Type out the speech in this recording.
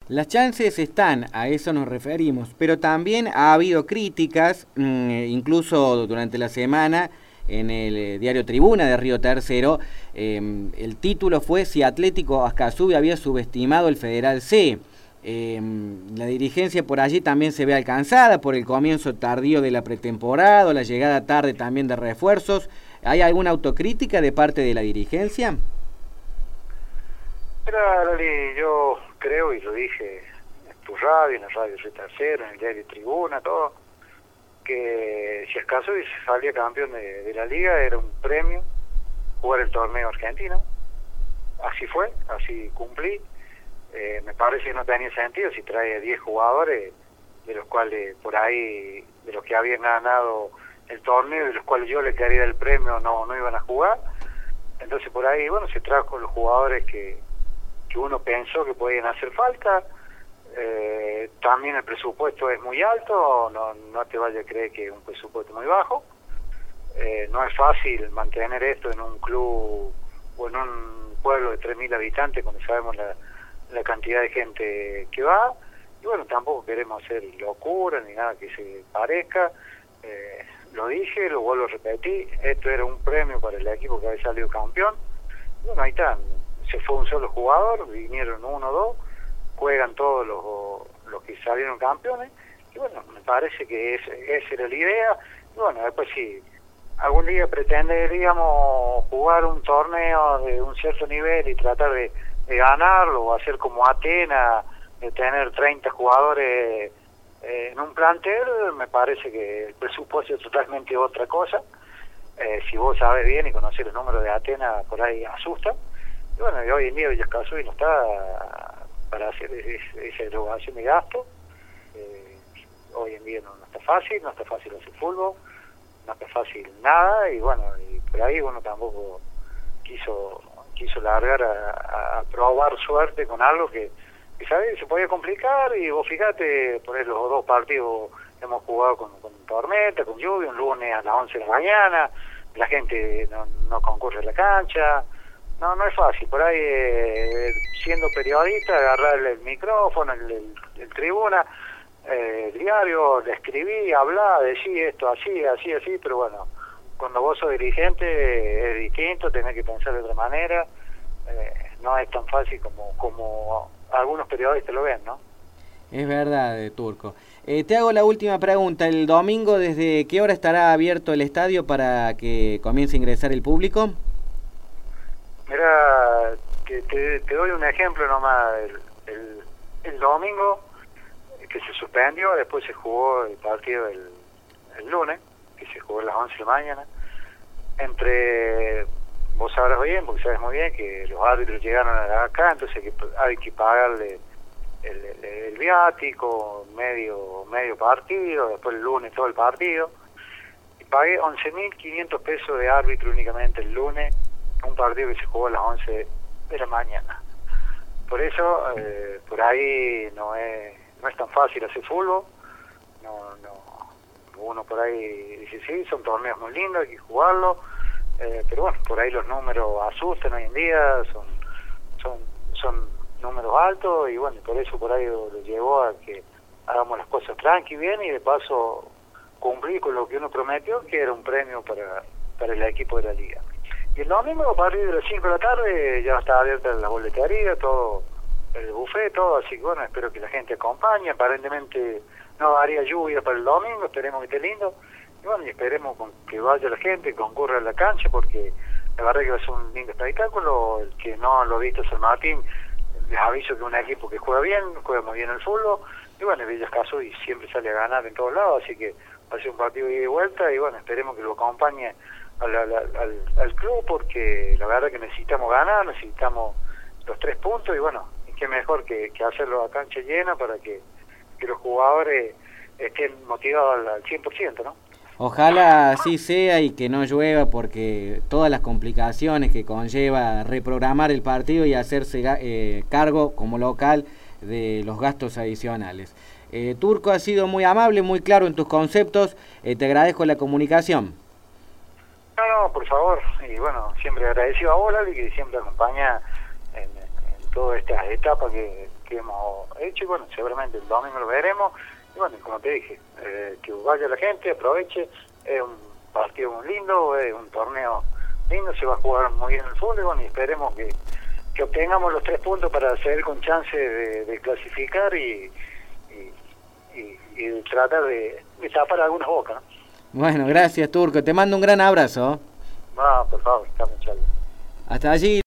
Las chances están, a eso nos referimos, pero también ha habido críticas, incluso durante la semana, en el diario Tribuna de Río Tercero, el título fue si Atlético Ascasubi había subestimado el Federal C. La dirigencia por allí también se ve alcanzada por el comienzo tardío de la pretemporada, la llegada tarde también de refuerzos. ¿Hay alguna autocrítica de parte de la dirigencia? Mira, Lali, yo creo, y lo dije en tu radio, en la radio Río Tercero, en el diario Tribuna, todo, que si Ascasubi salía campeón de la liga era un premio jugar el torneo argentino. Así fue, así cumplí. Me parece que no tenía sentido si trae 10 jugadores, de los cuales por ahí, de los que habían ganado el torneo, de los cuales yo le quería el premio, no iban a jugar. Entonces por ahí, bueno, se trajo los jugadores que uno pensó que podían hacer falta. También el presupuesto es muy alto, no te vayas a creer que es un presupuesto muy bajo. No es fácil mantener esto en un club o en un pueblo de 3.000 habitantes cuando sabemos la cantidad de gente que va, y bueno, tampoco queremos hacer locura ni nada que se parezca. Lo dije, lo vuelvo a repetir, esto era un premio para el equipo que había salido campeón. Bueno, ahí está, se fue un solo jugador, vinieron uno o dos, juegan todos los que salieron campeones, y bueno, me parece que esa era la idea. Y bueno, después sí, algún día pretenderíamos jugar un torneo de un cierto nivel y tratar de ganarlo, o hacer como Atenas, de tener 30 jugadores en un plantel. Me parece que el presupuesto es totalmente otra cosa. Si vos sabés bien y conocés los números de Atenas, por ahí asusta. Y bueno, y hoy en día Villa Ascasubi no está para hacer esa erogación de gasto. Hoy en día no está fácil hacer fútbol, no está fácil nada, y bueno, y por ahí uno tampoco quiso largar a probar suerte con algo que ¿sabes? Se podía complicar. Y vos fíjate, por los dos partidos hemos jugado con tormenta, con lluvia, un lunes a las 11 de la mañana, la gente no concurre a la cancha, no es fácil. Por ahí, siendo periodista, agarrar el micrófono, el Tribuna, el diario, le escribí, hablar, decir esto así, pero bueno, cuando vos sos dirigente es distinto, tenés que pensar de otra manera. No es tan fácil como algunos periodistas lo ven, ¿no? Es verdad, Turco. Te hago la última pregunta. ¿El domingo desde qué hora estará abierto el estadio para que comience a ingresar el público? Mira, te doy un ejemplo nomás. El domingo, que se suspendió, después se jugó el partido el lunes, que se jugó a las 11 de la mañana, vos sabrás bien, porque sabes muy bien que los árbitros llegaron acá, entonces hay que pagarle el viático, medio partido, después el lunes todo el partido, y pagué 11.500 pesos de árbitro únicamente el lunes, un partido que se jugó a las 11 de la mañana. Por eso, por ahí no es tan fácil hacer fútbol. Uno por ahí dice, sí, son torneos muy lindos, hay que jugarlo, pero bueno, por ahí los números asustan hoy en día, son números altos, y bueno, por eso por ahí lo llevó a que hagamos las cosas tranqui, bien, y de paso cumplir con lo que uno prometió, que era un premio para el equipo de la liga. Y el domingo, a partir de las 5 de la tarde, ya está abierta la boletería, todo, el buffet, todo, así que bueno, espero que la gente acompañe. Aparentemente no haría lluvia para el domingo, esperemos que esté lindo, y bueno, y esperemos que vaya la gente, concurra a la cancha, porque la verdad que va a ser un lindo espectáculo. El que no lo ha visto San Martín, les aviso que es un equipo que juega muy bien el fútbol, y bueno, Villa Ascasubi siempre sale a ganar en todos lados, así que va a ser un partido de ida y vuelta, y bueno, esperemos que lo acompañe al club, porque la verdad que necesitamos ganar, necesitamos los 3 puntos, y bueno, y qué mejor que hacerlo a cancha llena para que los jugadores estén motivados al 100%, ¿no? Ojalá así sea y que no llueva, porque todas las complicaciones que conlleva reprogramar el partido y hacerse cargo como local de los gastos adicionales. Turco, ha sido muy amable, muy claro en tus conceptos, te agradezco la comunicación. No, por favor, y bueno, siempre agradecido a vos, Lali, que siempre acompaña en todas estas etapas que que hemos hecho, y bueno, seguramente el domingo lo veremos, y bueno, como te dije, que vaya la gente, aproveche, es un partido muy lindo, es un torneo lindo, se va a jugar muy bien el fútbol, y bueno, y esperemos que obtengamos los 3 puntos para seguir con chance de clasificar y tratar de tapar algunas bocas, ¿no? Bueno, gracias, Turco. Te mando un gran abrazo. No, por favor, estamos charlando. Hasta allí.